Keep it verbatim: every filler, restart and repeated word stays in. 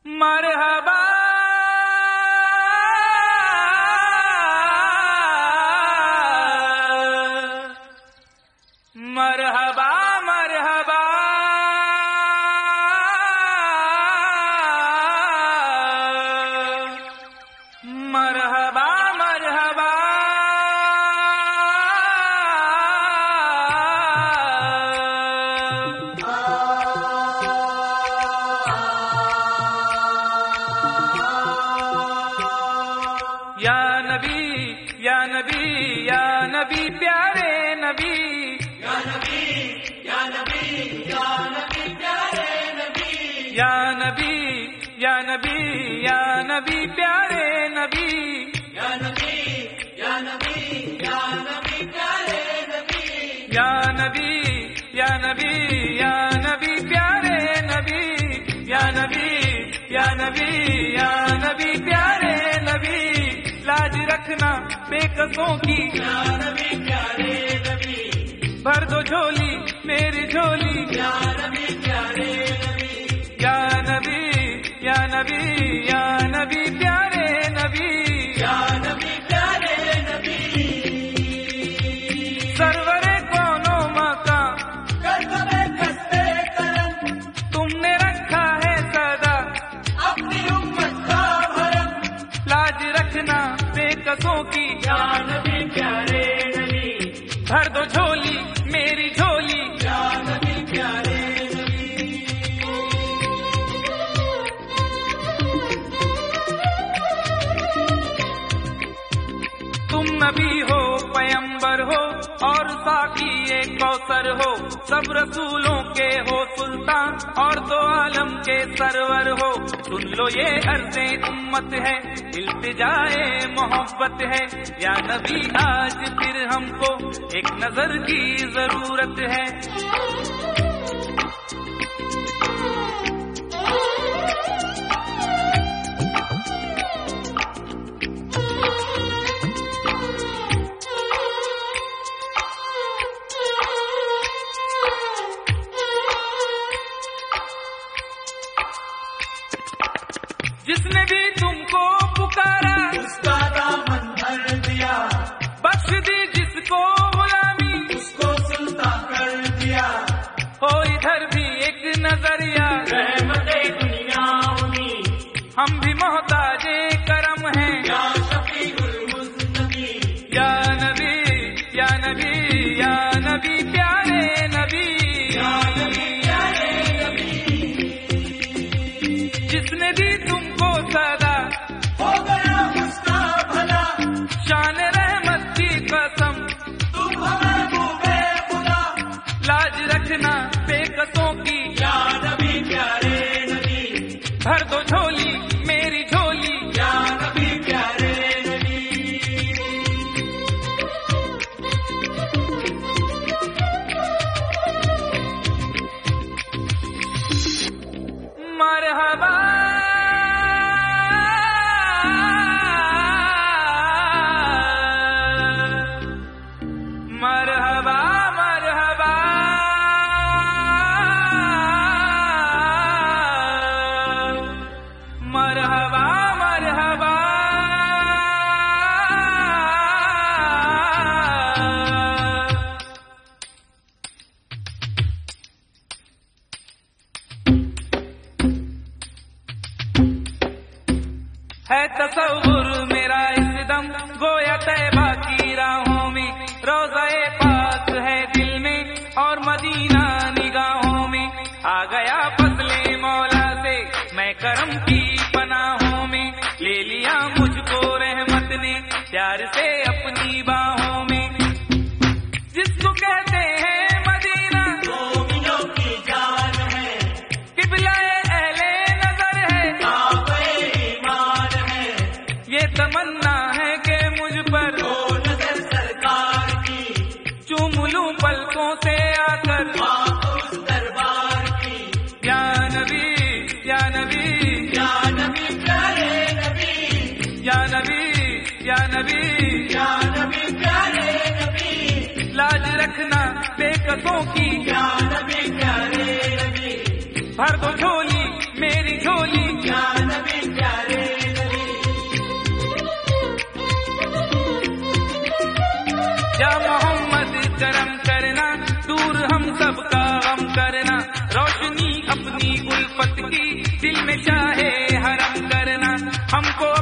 مرحبا مرحبا مرحبا مرحبا مرحبا یا نبی یا نبی یا نبی پیارے نبی یا نبی یا نبی یا نبی پیارے نبی یا نبی یا نبی یا نبی پیارے نبی یا نبی یا نبی یا نبی پیارے نبی یا نبی یا نبی یا نبی پیارے نبی یا نبی یا نبی یا نبی پیارے نبی لاج رکھنا بے قصوں کی یا نبی پیارے نبی بھر دو جھولی میری جھولی یا نبی پیارے نبی یا نبی یا نبی یا نبی پیارے نبی یا نبی پیارے نبی سرور کونوں مکاں کرتبے کستے کرم تم نے رکھا ہے سدا اپنی امت کا بھرم لاج رکھنا بے قصوں کی یا نبی پیارے نبی بھر دو جھولی میری جھولی یا نبی پیارے نبی تم نبی ہو پیمبر ہو اور ساقی ایک کوثر ہو سب رسولوں کے ہو سلطان اور دو عالم کے سرور ہو سن لو یہ عرض امت ہے التجائے محبت ہے یا نبی آج پھر ہم کو ایک نظر کی ضرورت ہے جس نے بھی تم کو پکارا اس کا دامن بھر دیا بخش دی جس کو غلامی اس کو سلطان کر دیا ہو ادھر بھی ایک نظریہ رحمت دنیا ہوئی ہم بھی محتاج کرم ہیں یا شفیع المذنبی یا نبی یا نبی یا نبی پیارے نبی یا نبی پیارے نبی جس نے دی تم کو صدا ہو گیا اس کا بھلا شان رحمت کی قسم تم محبوب خدا لاج رکھنا بے قصوں کی یا نبی پیارے نبی بھر دو جھولی میری جھولی یا نبی پیارے نبی مرحبا مرحبا مرحبا مرحبا مرحبا ہے تصور میرا اس دم گویا طیبہ کی راہوں میں روضہ پاک ہے دل میں اور مدینہ نگاہوں میں آ گیا فضل مولا سے میں کرم کی پناہوں میں لے لیا مجھ کو رحمت نے پیار سے اپنی باہوں میں جس کو کہتے ہیں مدینہ مومنوں کی جان ہے قبلہ اہل نظر ہے کعبہ ایمان ہے یہ تمنا ہے کہ مجھ پر وہ نظر سرکار کی چوم لوں پلکوں سے آ کر آپ اس دربار کی یا نبی یا نبی یا نبی پیارے نبی یا نبی یا نبی یا نبی پیارے نبی لاج رکھنا بے قصوں کی یا نبی پیارے نبی بھر دو جھولی میری جھولی یا یا محمد کرم کرنا، دور ہم سب کا غم کرنا، روشنی اپنی الفت کی دل میں شاہ حرم کرنا، ہم کو